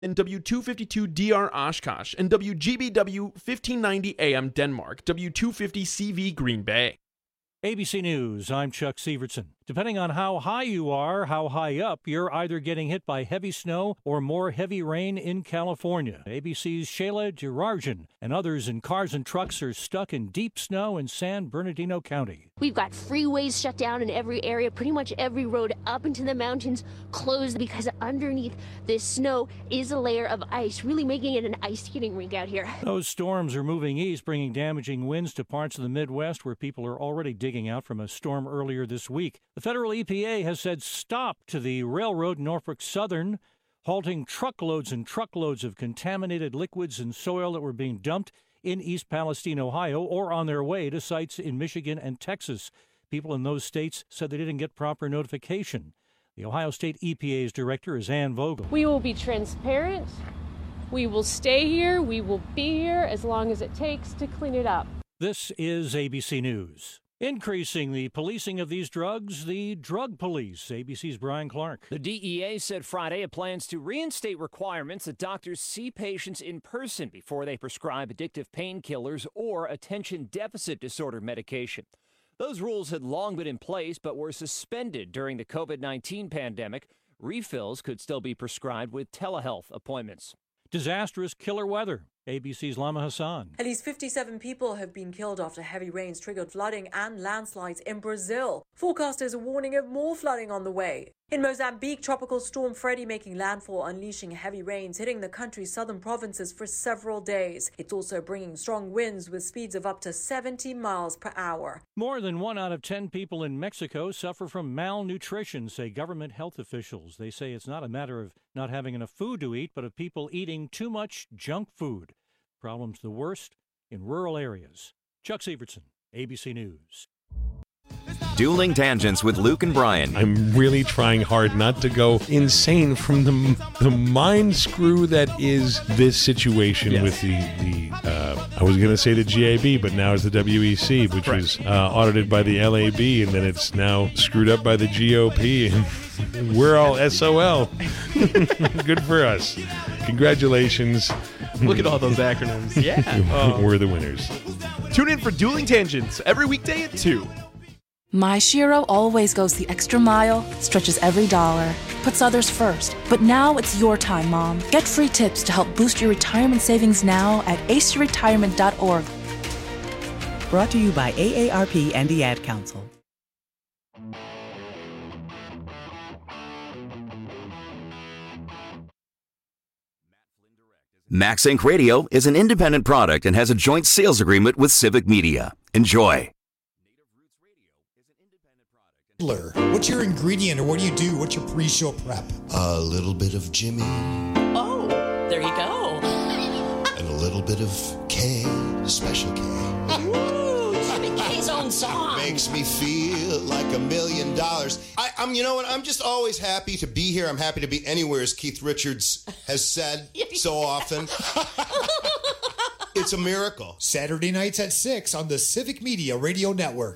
and W252DR Oshkosh, and WGBW 1590 AM Denmark, W250CV Green Bay. ABC News, I'm Chuck Severson. Depending on how high you are, how high up, you're either getting hit by heavy snow or more heavy rain in California. ABC's Shayla Girarjan and others in cars and trucks are stuck in deep snow in San Bernardino County. We've got freeways shut down in every area. Pretty much every road up into the mountains closed because underneath this snow is a layer of ice, really making it an ice skating rink out here. Those storms are moving east, bringing damaging winds to parts of the Midwest where people are already digging out from a storm earlier this week. The federal EPA has said stop to the railroad Norfolk Southern, halting truckloads and truckloads of contaminated liquids and soil that were being dumped in East Palestine, Ohio, or on their way to sites in Michigan and Texas. People in those states said they didn't get proper notification. The Ohio State EPA's director is Ann Vogel. We will be transparent. We will stay here. We will be here as long as it takes to clean it up. This is ABC News. Increasing the policing of these drugs, the drug police. ABC's Brian Clark. The DEA said Friday it plans to reinstate requirements that doctors see patients in person before they prescribe addictive painkillers or attention deficit disorder medication. Those rules had long been in place but were suspended during the COVID-19 pandemic. Refills could still be prescribed with telehealth appointments. Disastrous killer weather. ABC's Lama Hassan. At least 57 people have been killed after heavy rains triggered flooding and landslides in Brazil. Forecasters are warning of more flooding on the way. In Mozambique, Tropical Storm Freddy making landfall, unleashing heavy rains, hitting the country's southern provinces for several days. It's also bringing strong winds with speeds of up to 70 miles per hour. More than 1 out of 10 people in Mexico suffer from malnutrition, say government health officials. They say it's not a matter of not having enough food to eat, but of people eating too much junk food. Problems the worst in rural areas. Chuck Severson, ABC News. Dueling Tangents with Luke and Brian. I'm really trying hard not to go insane from the mind screw that is this situation with the I was going to say the GAB, but now it's the WEC, which was audited by the LAB, and then it's now screwed up by the GOP, and we're all SOL. Good for us. Congratulations. Look at all those acronyms. Yeah. We're the winners. Tune in for Dueling Tangents every weekday at 2. My Shiro always goes the extra mile, stretches every dollar, puts others first. But now it's your time, Mom. Get free tips to help boost your retirement savings now at aceyourretirement.org. Brought to you by AARP and the Ad Council. Max Inc. Radio is an independent product and has a joint sales agreement with Civic Media. Enjoy. What's your ingredient, or what do you do? What's your pre-show prep? A little bit of Jimmy. Oh, there you go. And a little bit of K, Special K. Ooh, Jimmy K's own song. Makes me feel like $1 million. I'm, you know what? I'm just always happy to be here. I'm happy to be anywhere, as Keith Richards has said so often. It's a miracle. Saturday nights at 6 on the Civic Media Radio Network.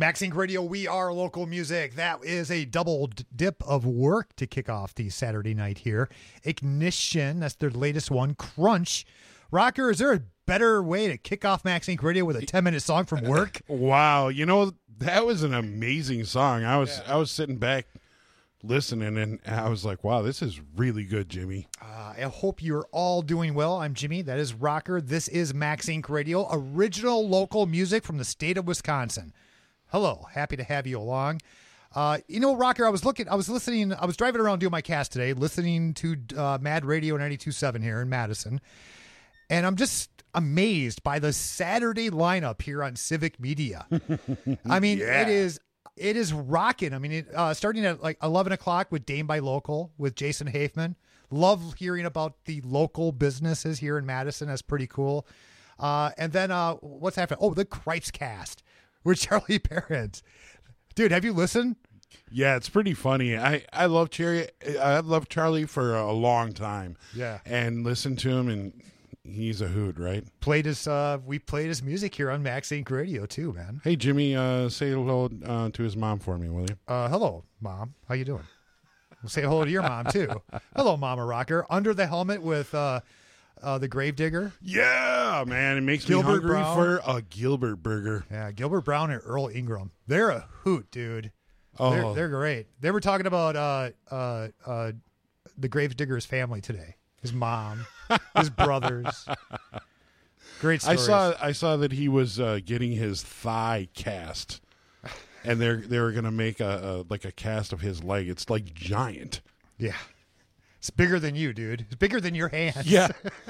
Maxine Radio, we are local music. That is a double dip of work to kick off the Saturday night here. Ignition, that's their latest one. Crunch. Rocker, is there a better way to kick off Maxine Radio with a 10-minute song from work? Wow, you know, that was an amazing song. I was sitting back listening, and I was like, wow, this is really good, Jimmy. I hope you're all doing well. I'm Jimmy. That is Rocker. This is Maxine Radio, original local music from the state of Wisconsin. Hello, happy to have you along. Rocker, I was listening, I was driving around doing my cast today, listening to Mad Radio 92.7 here in Madison, and I'm just amazed by the Saturday lineup here on Civic Media. I mean, Yeah. it is rocking. I mean, starting at like 11 o'clock with Dame by Local with Jason Hafman. Love hearing about the local businesses here in Madison. That's pretty cool. And then what's happening? Oh, the Cripes Cast with Charlie Perrins. Dude, have you listened? Yeah, it's pretty funny. I love Charlie for a long time. Yeah. And listened to him, and he's a hoot, right? We played his music here on Maxine Radio too, man. Hey, Jimmy, say hello to his mom for me, will you? Hello, Mom. How you doing? We'll say hello to your mom too. Hello, Mama Rocker. Under the Helmet with the Gravedigger. Yeah, man. It makes Gilbert me hungry Brown. for a Gilbert burger. Yeah, Gilbert Brown and Earl Ingram. They're a hoot, dude. Oh. They're great. They were talking about the Gravedigger's family today. His mom, his brothers. Great stories. I saw that he was getting his thigh cast, and they were going to make a cast of his leg. It's like giant. Yeah. It's bigger than you, dude. It's bigger than your hands. Yeah.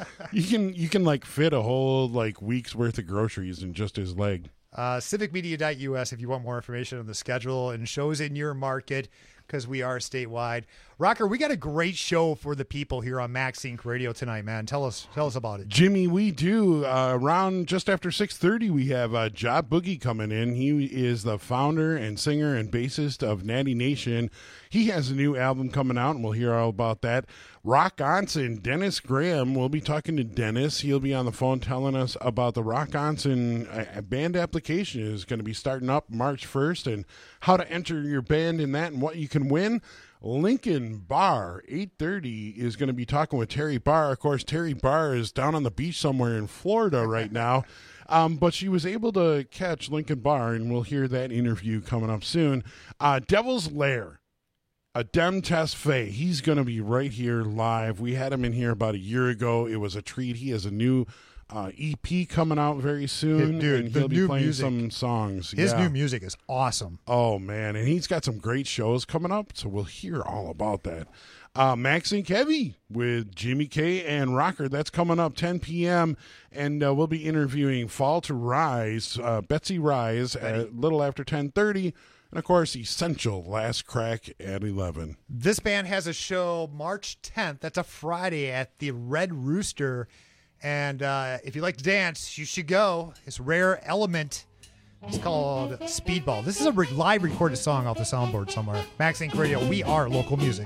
you can like fit a whole like week's worth of groceries in just his leg. Civicmedia.us if you want more information on the schedule and shows in your market, because we are statewide. Rocker, we got a great show for the people here on Max Inc. Radio tonight, man. Tell us about it. Jimmy, we do. Around just after 6:30, we have Job Boogie coming in. He is the founder and singer and bassist of Natty Nation. He has a new album coming out, and we'll hear all about that. Rock Onsen, Dennis Graham. We'll be talking to Dennis. He'll be on the phone telling us about the Rock Onsen band application is going to be starting up March 1st and how to enter your band in that and what you can win. Lincoln Barr, 8:30, is going to be talking with Terry Barr. Of course, Terry Barr is down on the beach somewhere in Florida right now, but she was able to catch Lincoln Barr, and we'll hear that interview coming up soon. Devil's Lair, Adem Tesfaye, he's going to be right here live. We had him in here about a year ago. It was a treat. He has a new EP coming out very soon, Dude, and the he'll be new playing music, some songs. His Yeah. new music is awesome. Oh, man, and he's got some great shows coming up, so we'll hear all about that. Max and Kevy with Jimmy K and Rocker, that's coming up 10 p.m., and we'll be interviewing Fall to Rise, Betsy Rise, a little after 10:30, and, of course, Essential, Last Crack at 11. This band has a show March 10th. That's a Friday at the Red Rooster. And if you like to dance, you should go. It's Rare Element. It's called Speedball. This is a live recorded song off the soundboard somewhere. Max Inc. Radio, we are local music.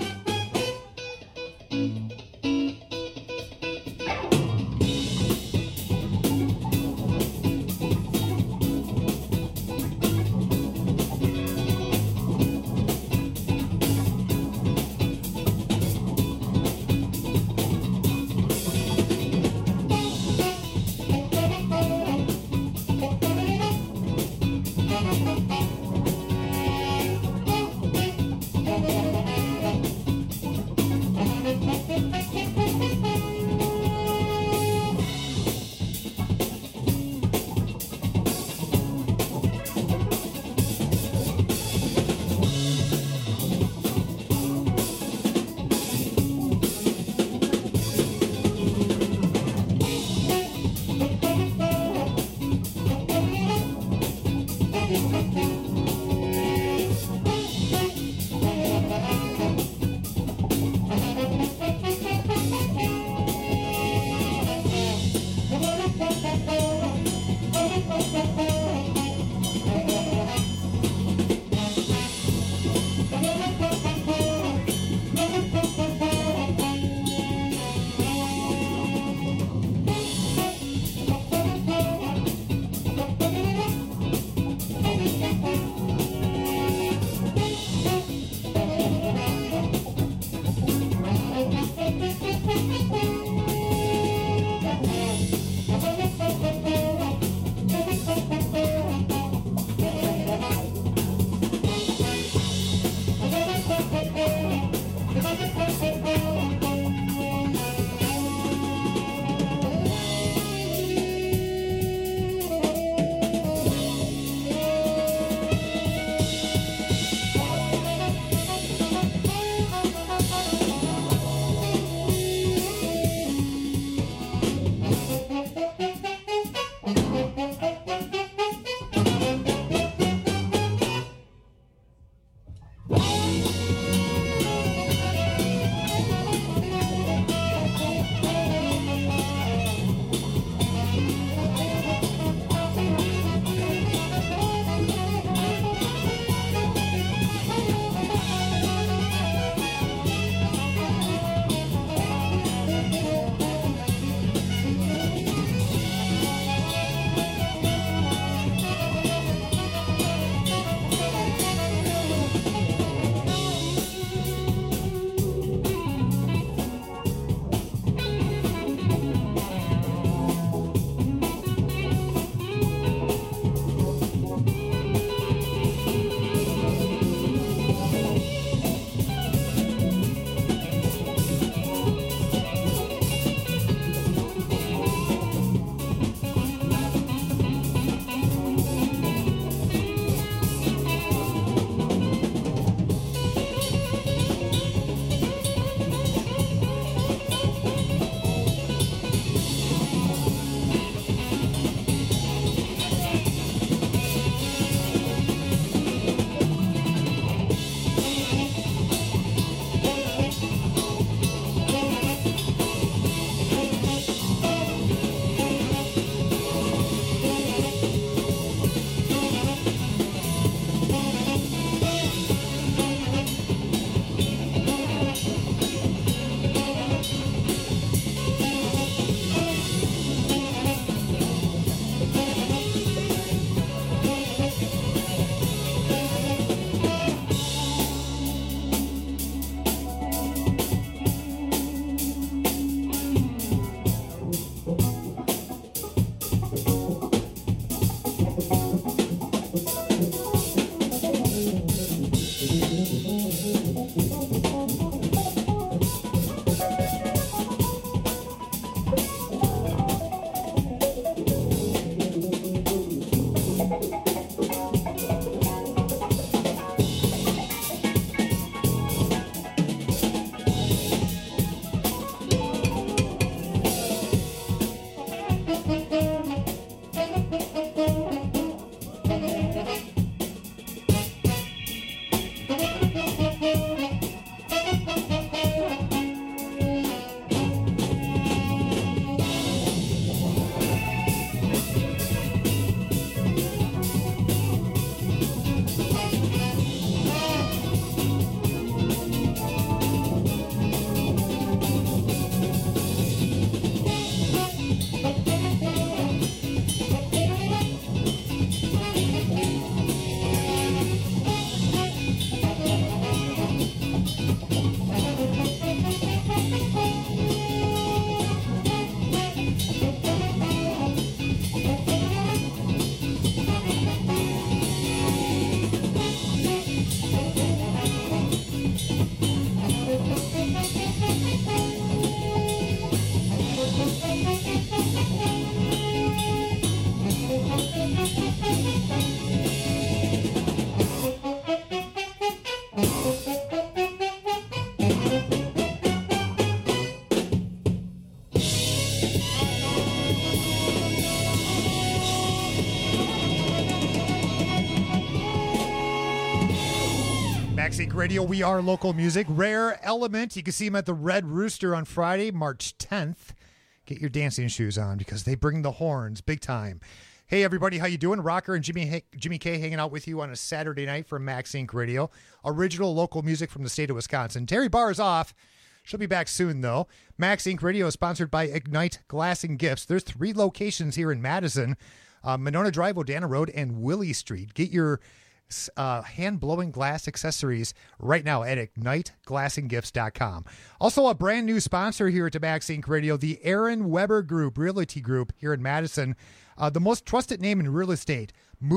Maxink Radio, we are local music. Rare Element, you can see them at the Red Rooster on Friday, March 10th. Get your dancing shoes on because they bring the horns big time. Hey, everybody, how you doing? Rocker and Jimmy K hanging out with you on a Saturday night from Maxink Radio. Original local music from the state of Wisconsin. Terry Barr is off. She'll be back soon, though. Maxink Radio is sponsored by Ignite Glass and Gifts. There's 3 locations here in Madison, Monona Drive, Odana Road, and Willie Street. Get your hand-blowing glass accessories right now at IgniteGlassandGifts.com. Also, a brand new sponsor here at Maxink Radio, the Aaron Weber Group, Realty Group here in Madison. The most trusted name in real estate.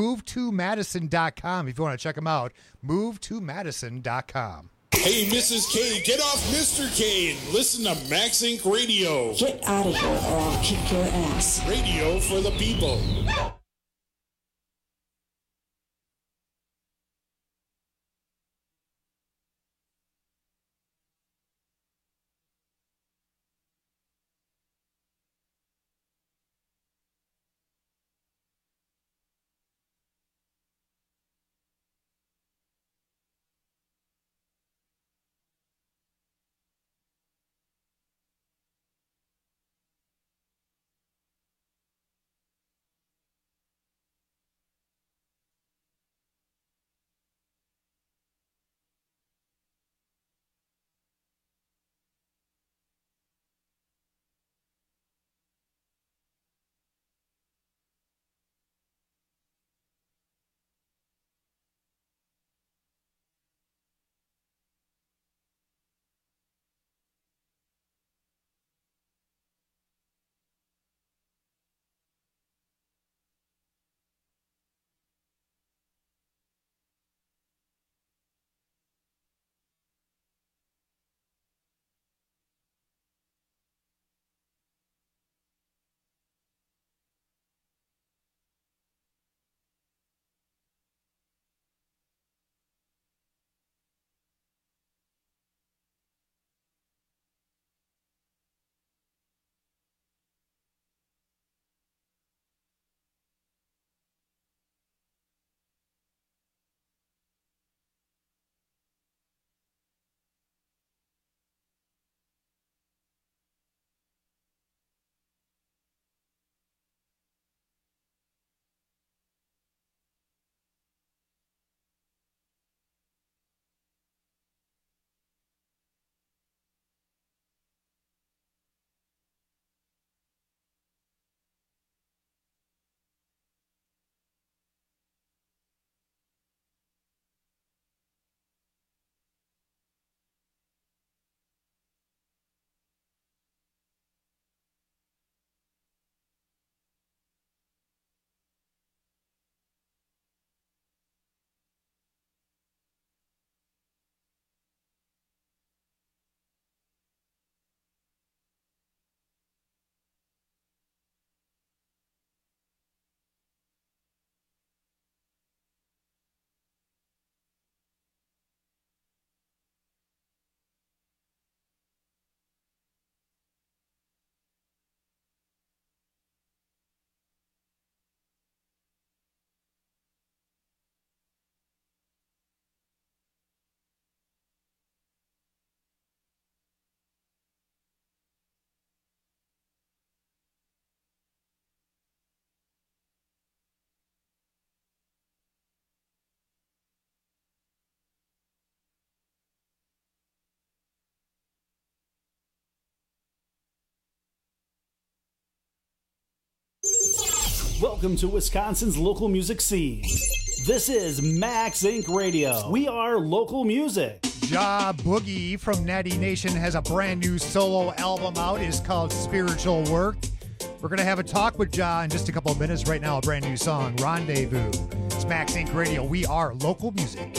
MoveToMadison.com if you want to check them out. MoveToMadison.com. Hey, Mrs. K, get off Mr. K and listen to Maxink Radio. Get out of here or I'll kick your ass. Radio for the people. Welcome to Wisconsin's local music scene. This is Max Inc. Radio. We are local music. Ja Boogie from Natty Nation has a brand new solo album out. It's called Spiritual Work. We're going to have a talk with Ja in just a couple of minutes. Right now, a brand new song, Rendezvous. It's Max Inc. Radio. We are local music.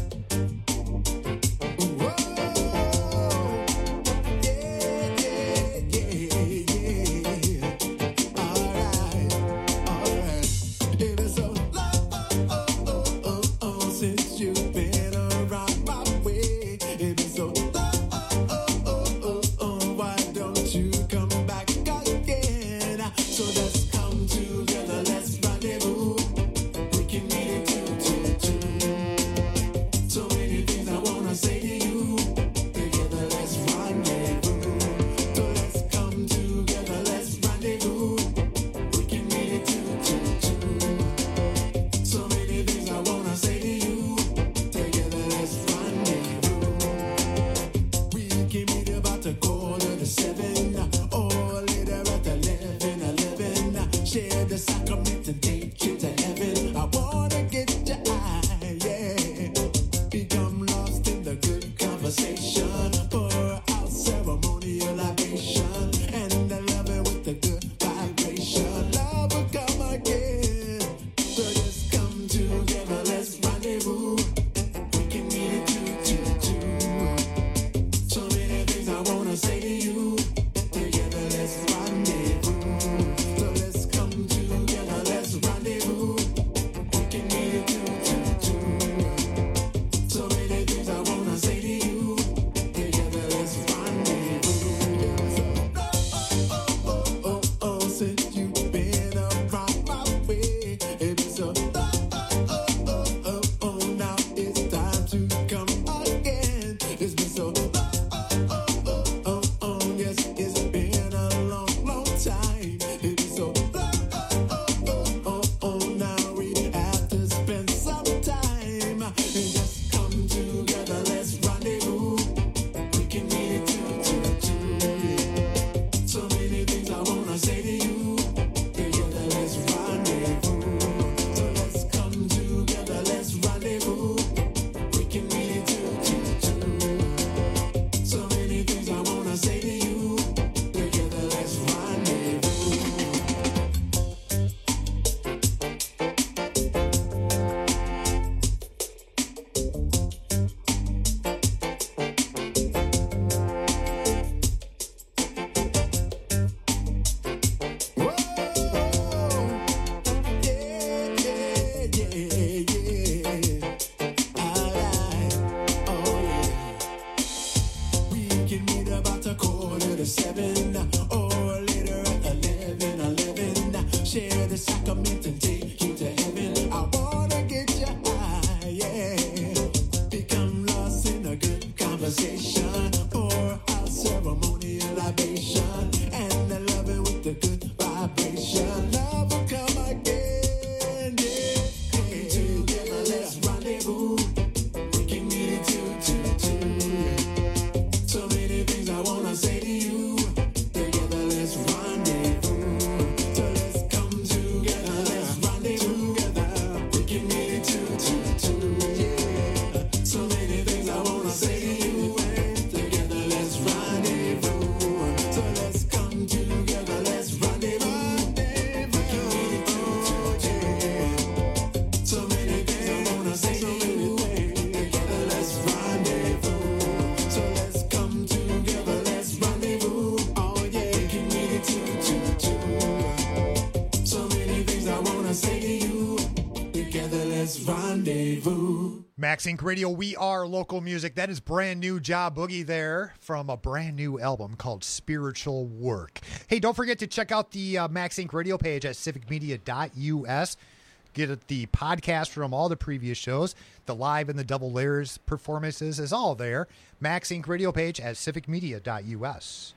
Max Inc. Radio, we are local music. That is brand new Ja Boogie there from a brand new album called Spiritual Work. Hey, don't forget to check out the Max Inc. Radio page at civicmedia.us. Get the podcast from all the previous shows. The live and the double layers performances is all there. Max Inc. Radio page at civicmedia.us.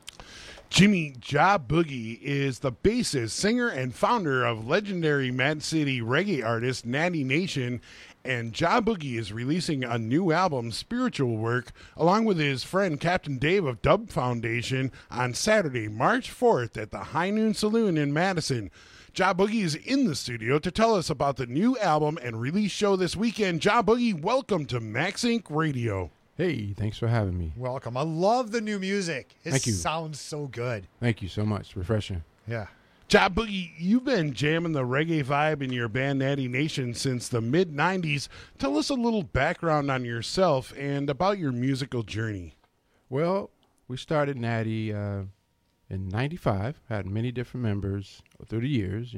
Jimmy Ja Boogie is the bassist, singer, and founder of legendary Mad City reggae artist Natty Nation, and Ja Boogie is releasing a new album, Spiritual Work, along with his friend Captain Dave of Dub Foundation on Saturday, March 4th at the High Noon Saloon in Madison. Ja Boogie is in the studio to tell us about the new album and release show this weekend. Ja Boogie, welcome to Max Inc. Radio. Hey, thanks for having me. Welcome. I love the new music. It Thank you. sounds so good. Thank you so much. Refreshing. Yeah. Ja Boogie, you've been jamming the reggae vibe in your band Natty Nation since the mid-'90s. Tell us a little background on yourself and about your musical journey. Well, we started Natty in '95. Had many different members through the years.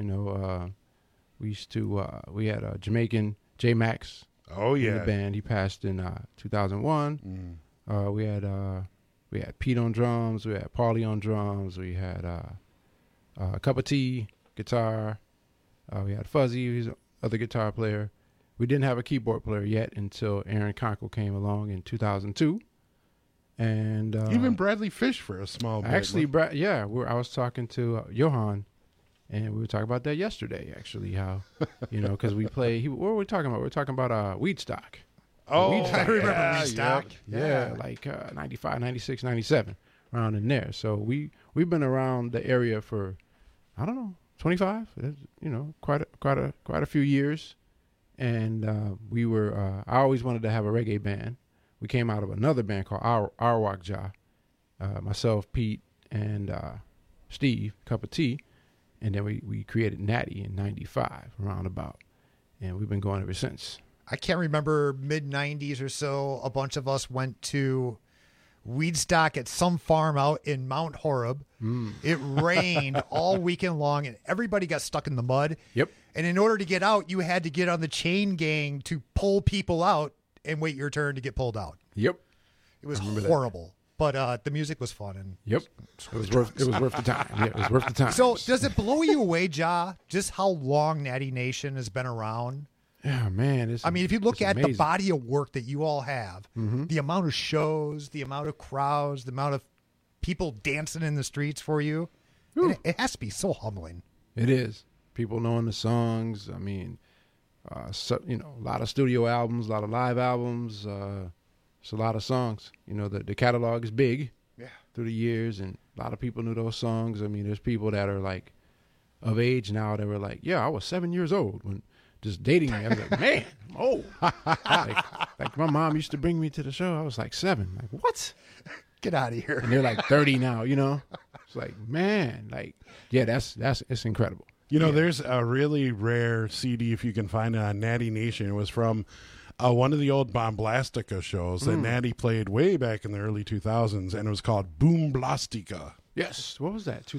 We used to we had a Jamaican J Max. Oh yeah, in the band. He passed in 2001. We had Pete on drums. We had Paulie on drums. We had Cup of Tea guitar. We had Fuzzy, who's the other guitar player. We didn't have a keyboard player yet until Aaron Conkle came along in 2002. And even Bradley Fish for a small bit. Actually, I was talking to Johan, and we were talking about that yesterday. Actually, how because we play. What were we talking about? We were talking about Weedstock. Oh, I remember Weedstock. Yeah, like 95, 96, 97, around in there. So we've been around the area for, I don't know, 25. Quite a few years, and we were. I always wanted to have a reggae band. We came out of another band called Arwak Ja, myself, Pete, and Steve, Cup of Tea, and then we created Natty in '95, roundabout, and we've been going ever since. I can't remember, mid-'90s or so, a bunch of us went to Weedstock at some farm out in Mount Horeb. It rained all weekend long, and everybody got stuck in the mud. Yep. And in order to get out, you had to get on the chain gang to pull people out and wait your turn to get pulled out. Yep. It was horrible. But the music was fun. And yep. It was worth the time. Yeah, it was worth the time. So does it blow you away, Ja, just how long Natty Nation has been around? Yeah, man. If you look at amazing. the body of work that you all have, the amount of shows, the amount of crowds, the amount of people dancing in the streets for you, it has to be so humbling. It is. People knowing the songs. I mean, a lot of studio albums, a lot of live albums. It's a lot of songs. The catalog is big through the years, and a lot of people knew those songs. I mean, there's people that are like of age now that were like, yeah, I was 7 years old when just dating me. I was like, man, I'm old. like my mom used to bring me to the show. I was like 7. Like, what? Get out of here. And they're like 30 now, It's like, man, it's incredible. There's a really rare CD, if you can find it, on Natty Nation. It was from one of the old Bomblastica shows that Natty played way back in the early 2000s, and it was called Boom Blastica. Yes. What was that,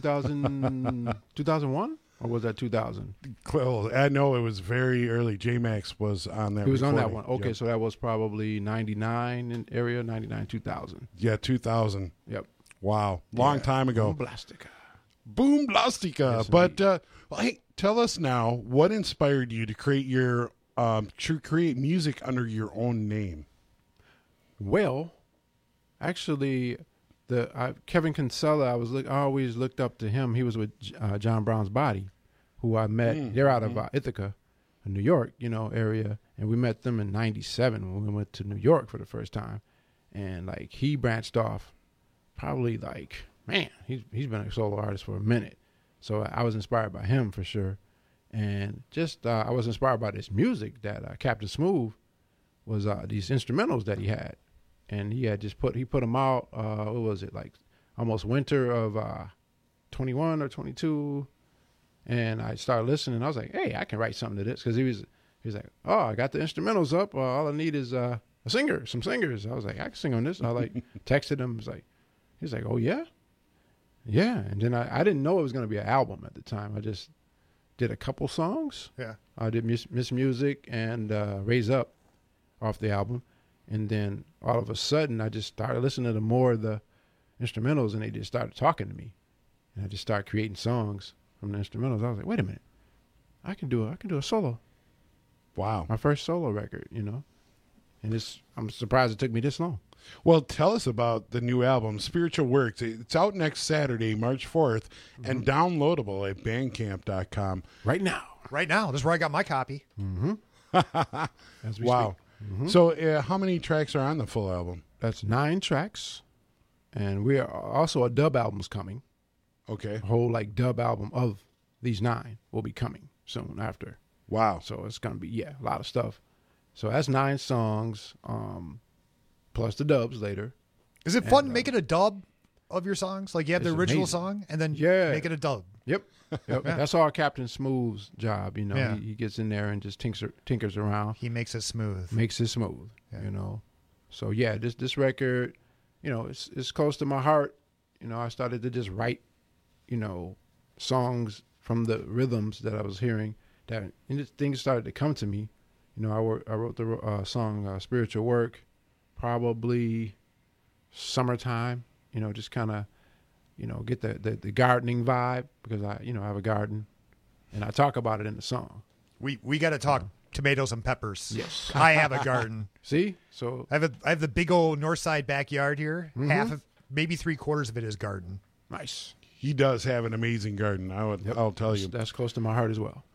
2001? Or was that 2000? Well, I know it was very early. J-Max was on that. He was recording. on that one. Okay, so that was probably 99 in area, 99, 2000. Yeah, 2000. Yep. Wow. Long time ago. Boom Blastica. Boom Blastica. Yes, but hey, tell us now, what inspired you to create your create music under your own name? Well, actually, Kevin Kinsella, I always looked up to him. He was with John Brown's Body, who I met. They're out of Ithaca, New York, area, and we met them in '97 when we went to New York for the first time. And he branched off, probably he's been a solo artist for a minute. So I was inspired by him for sure, and just I was inspired by this music that Captain Smooth was these instrumentals that he had. And he had just put them out. What was it, like almost winter of 21 or 22? And I started listening. I was like, hey, I can write something to this, because he was like, oh, I got the instrumentals up. All I need is some singers. I was like, I can sing on this. I texted him. He's like, oh yeah, yeah. And then I didn't know it was going to be an album at the time. I just did a couple songs. Yeah, I did Miss Music and Raise Up off the album. And then all of a sudden, I just started listening to more of the instrumentals, and they just started talking to me. And I just started creating songs from the instrumentals. I was like, wait a minute, I can do a solo. Wow. My first solo record, And I'm surprised it took me this long. Well, tell us about the new album, Spiritual Works. It's out next Saturday, March 4th, and downloadable at bandcamp.com. Right now. Right now. This is where I got my copy. Mm-hmm. As we speak. Mm-hmm. So how many tracks are on the full album? That's 9 tracks. And we are also a dub album's coming. Okay. A whole dub album of these 9 will be coming soon after. Wow. So it's going to be, a lot of stuff. So that's 9 songs, plus the dubs later. Is it fun making a dub of your songs? Like you have the original amazing. song and then make it a dub. Yep. That's all Captain Smooth's job. You know, he gets in there and just tinkers around. He makes it smooth. You know. So this record, you know, it's close to my heart. You know, I started to just write, you know, songs from the rhythms that I was hearing. And things started to come to me. You know, I wrote the song "Spiritual Work," probably summertime. You know, just kind of, you know, get the gardening vibe because I have a garden, and I talk about it in the song. We got to talk tomatoes and peppers. Yes, I have a garden. See, so I have the big old north side backyard here. Mm-hmm. Half of, maybe 3/4 of it is garden. Nice. He does have an amazing garden. I'll tell you. That's close to my heart as well.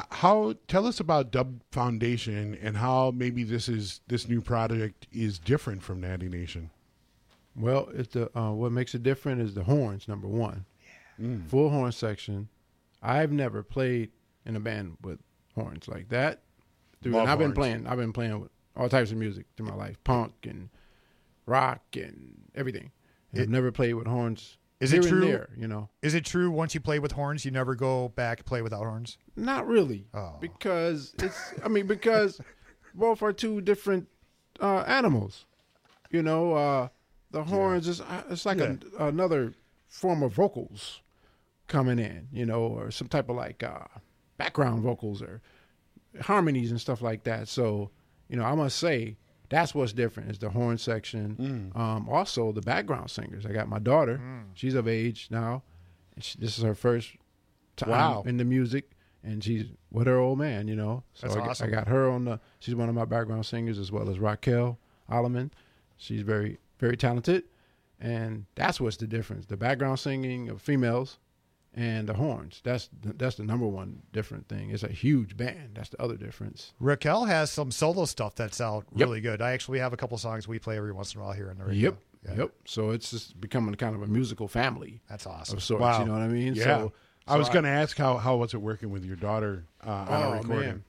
Tell us about Dub Foundation and how maybe this new project is different from Natty Nation. Well, it's what makes it different is the horns. Number one, full horn section. I've never played in a band with horns like that. I've been playing with all types of music through my life, punk and rock and everything. I've never played with horns. Is it true? There, you know, is it true once you play with horns, you never go back play without horns? Not really, because because both are two different animals. You know, the horns it's like another form of vocals coming in, you know, or some type of like background vocals or harmonies and stuff like that. So, you know, I must say that's what's different is the horn section. Also, the background singers. I got my daughter. She's of age now. This is her first time in the music, and she's with her old man, you know. So that's awesome. I got her she's one of my background singers, as well as Raquel Alleman. She's very, very talented, and that's what's the difference. The background singing of females and the horns. That's the number one different thing. It's a huge band. That's the other difference. Raquel has some solo stuff that's out really good. I actually have a couple songs we play every once in a while here on the radio. Yep. So it's just becoming kind of a musical family. That's awesome. Of sorts, wow. You know what I mean? Yeah. So I was going to ask how was it working with your daughter on a recording?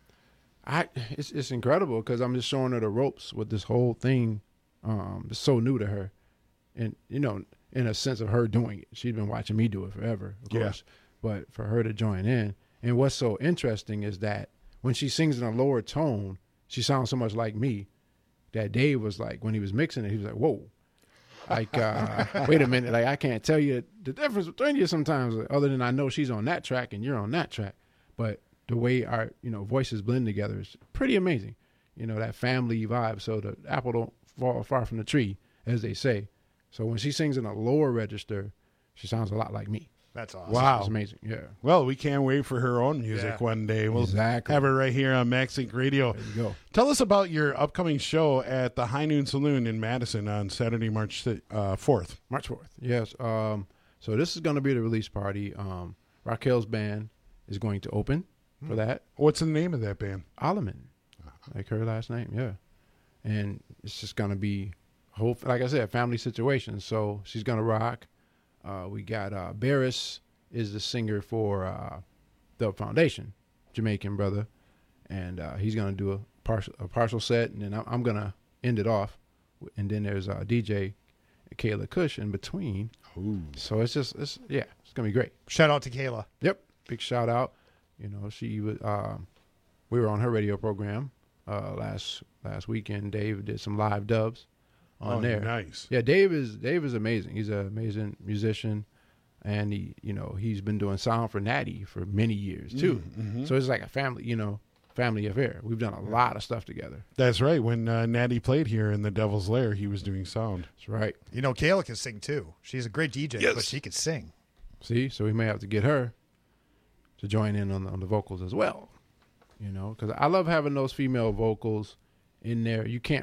Man. It's incredible because I'm just showing her the ropes with this whole thing. It's so new to her, and you know, in a sense of her doing it. She's been watching me do it forever, of course. But for her to join in, and what's so interesting is that when she sings in a lower tone, she sounds so much like me that Dave was like, when he was mixing it, he was like, "Whoa." Like, wait a minute, like I can't tell you the difference between you sometimes, other than I know she's on that track and you're on that track. But the way our, you know, voices blend together is pretty amazing. You know, that family vibe. So the apple don't fall far from the tree, as they say. So when she sings in a lower register, she sounds a lot like me. That's awesome. Wow. It's amazing. Yeah. Well, we can't wait for her own music one day. We'll have her right here on MaxInc Radio. There you go. Tell us about your upcoming show at the High Noon Saloon in Madison on Saturday, March 4th. March 4th. Yes. So this is going to be the release party. Raquel's band is going to open for that. What's the name of that band? Alleman. Like her last name, yeah. And it's just going to be, like I said, family situation. So she's going to rock. We got Barris is the singer for the Foundation, Jamaican brother. And he's going to do a partial set, and then I'm going to end it off. And then there's DJ Kayla Cush in between. Ooh. So it's going to be great. Shout out to Kayla. Yep. Big shout out. You know, she was, we were on her radio program last weekend. Dave did some live dubs on there. Nice. Yeah, Dave is amazing. He's an amazing musician, and he's been doing sound for Natty for many years too. Mm-hmm. So it's like a family affair. We've done a lot of stuff together. That's right. When Natty played here in the Devil's Lair, he was doing sound. That's right. You know, Kayla can sing too. She's a great DJ, but she can sing. See, so we may have to get her to join in on the vocals as well. You know, because I love having those female vocals in there. You can't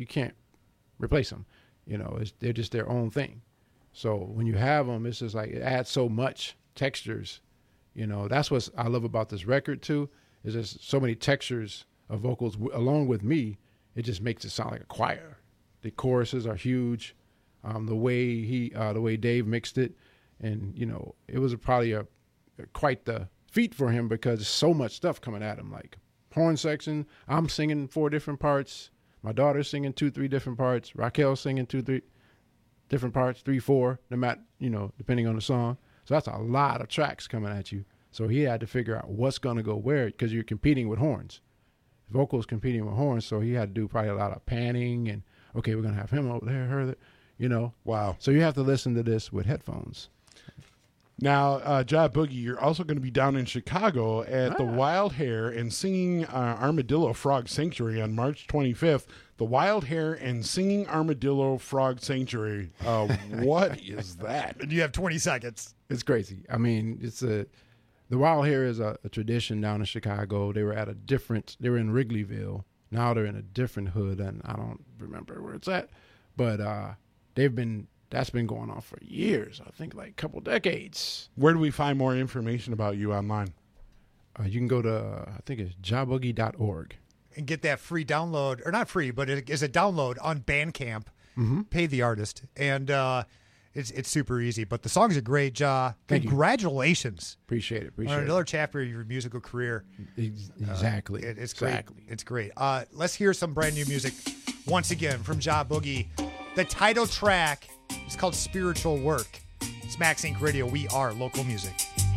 replace them. You know, they're just their own thing. So when you have them, it's just like it adds so much textures. You know, that's what I love about this record too. Is there's so many textures of vocals along with me. It just makes it sound like a choir. The choruses are huge. The way Dave mixed it, and you know, it was probably quite the feat for him because there's so much stuff coming at him. Like horn section, I'm singing 4 different parts. My daughter's singing 2-3 different parts. Raquel's singing 2-3 different parts, 3-4, no matter, depending on the song. So that's a lot of tracks coming at you. So he had to figure out what's going to go where because you're competing with horns. Vocals competing with horns, so he had to do probably a lot of panning and, okay, we're going to have him over there, her there, Wow. So you have to listen to this with headphones. Now, Ja Boogie, you're also going to be down in Chicago at the Wild Hare and Singing Armadillo Frog Sanctuary on March 25th. The Wild Hare and Singing Armadillo Frog Sanctuary. What is that? And you have 20 seconds. It's crazy. I mean, the Wild Hare is a tradition down in Chicago. They were they were in Wrigleyville. Now they're in a different hood, and I don't remember where it's at. But that's been going on for years. I think like a couple decades. Where do we find more information about you online? You can go to, I think it's jaboogie.org. And get that free download, or not free, but it is a download on Bandcamp. Mm-hmm. Pay the artist. And it's super easy. But the songs are great, Ja. Congratulations. Appreciate it. On another chapter of your musical career. Exactly. It's great. It's great. Let's hear some brand new music once again from Ja Boogie. The title track is called Spiritual Work. It's Max Inc. Radio. We are local music.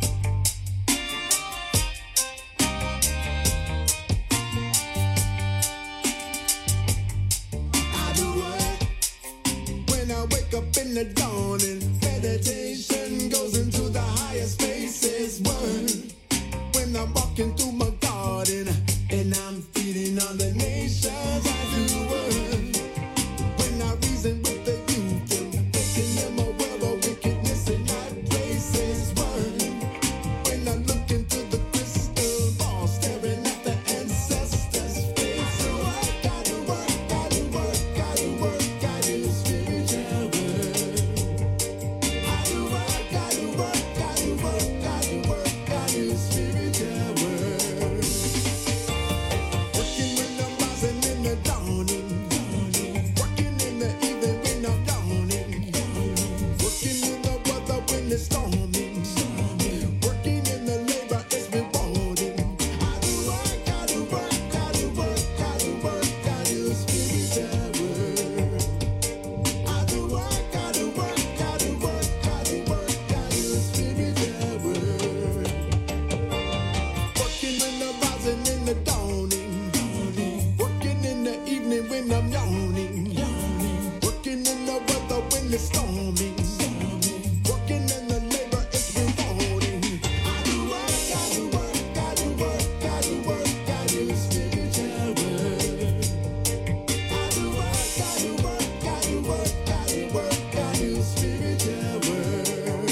I do work when I wake up in the dawn and meditation goes into the higher spaces. Word when I'm walking through my garden and I'm feeding on the nations. I do work when I reason with the youth and making them aware of wickedness in high places. Word when I look into the crystal ball, staring at the ancestors' face. So I gotta work, gotta work, gotta work, gotta do spiritual work. I do work, gotta work, gotta work, gotta work, gotta do spiritual work. Working when I'm rising in the dawning, working in the evening when I'm yawning, working in the weather when it's storming, working in the labor is rewarding. I do work, gotta work, gotta work, gotta work, gotta do spiritual work. I do work, gotta work, gotta work, gotta work, gotta do spiritual work. Working when I'm rising in the dawning, working in the evening when I'm yawning, working in the weather when it's storming, working in the labor is rewarding. I do work, gotta work, gotta work, gotta work, gotta do spiritual work. I do work, gotta work, gotta work, gotta work, gotta do spiritual work.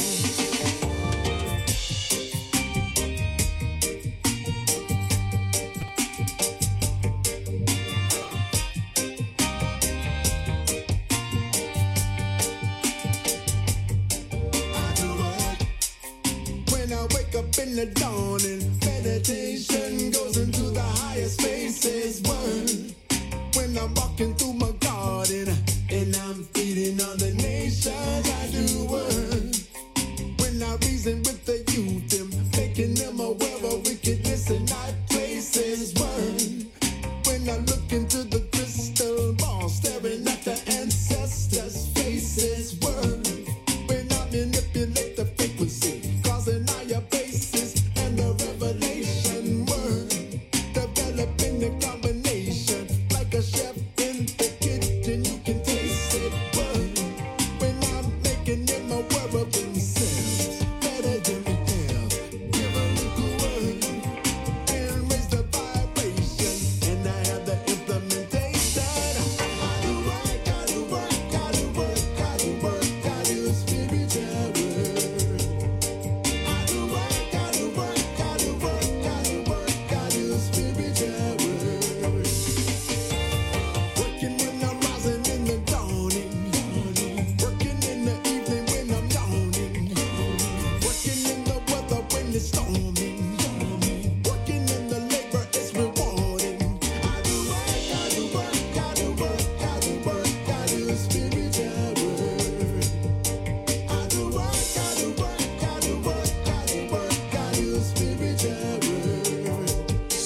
I do work when I wake up in the dawn and meditation goes into the higher spaces. Word when I'm walking through my garden and I'm feeding on the nations. I do work when I reason with the youth and making them aware of wickedness in high places. Word when I look into the crystal ball, staring at the ancestors' faces. Word when I manipulate the frequency, causing higher bases and the revelation. Word developing the combination like a chef in the kitchen. You can taste it. Word when I'm making them aware of themselves, better than themselves. Give a little word and raise the vibration, and I have the implementation.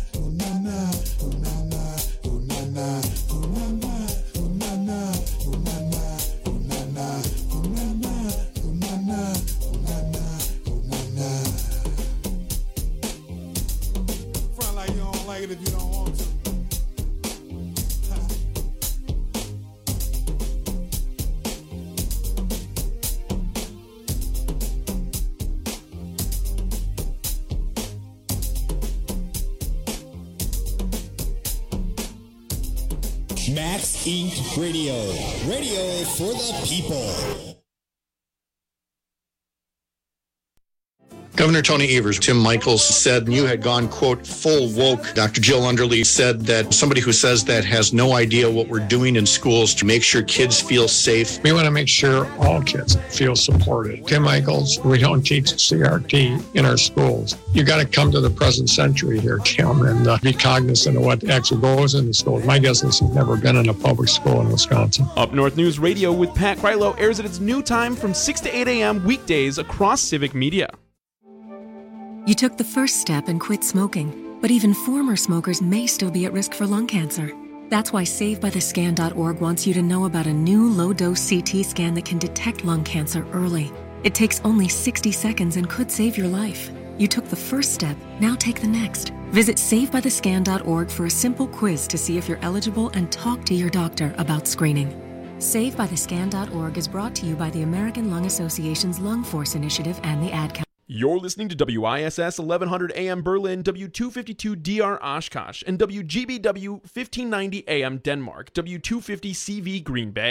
Front like you don't like it if you don't want to. Max Inc. Radio. Radio for the people. Governor Tony Evers, Tim Michaels said you had gone, quote, full woke. Dr. Jill Underly said that somebody who says that has no idea what we're doing in schools to make sure kids feel safe. We want to make sure all kids feel supported. Tim Michaels, we don't teach CRT in our schools. You got to come to the present century here, Tim, and be cognizant of what actually goes in the schools. My guess is he's never been in a public school in Wisconsin. Up North News Radio with Pat Krylo airs at its new time from 6 to 8 a.m. weekdays across Civic Media. You took the first step and quit smoking, but even former smokers may still be at risk for lung cancer. That's why SaveByTheScan.org wants you to know about a new low-dose CT scan that can detect lung cancer early. It takes only 60 seconds and could save your life. You took the first step, now take the next. Visit SaveByTheScan.org for a simple quiz to see if you're eligible and talk to your doctor about screening. SaveByTheScan.org is brought to you by the American Lung Association's Lung Force Initiative and the Ad Council. You're listening to WISS 1100 AM Berlin, W252 DR Oshkosh, and WGBW 1590 AM Denmark, W250 CV Green Bay.